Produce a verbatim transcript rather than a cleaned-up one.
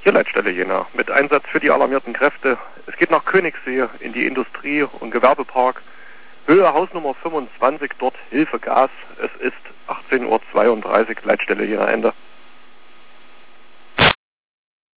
Hier Leitstelle Jena mit Einsatz für die alarmierten Kräfte. Es geht nach Königssee in die Industrie- und Gewerbepark. Höhe Hausnummer fünfundzwanzig, dort Hilfe Gas. Es ist achtzehn Uhr zweiunddreißig, Leitstelle Jena Ende.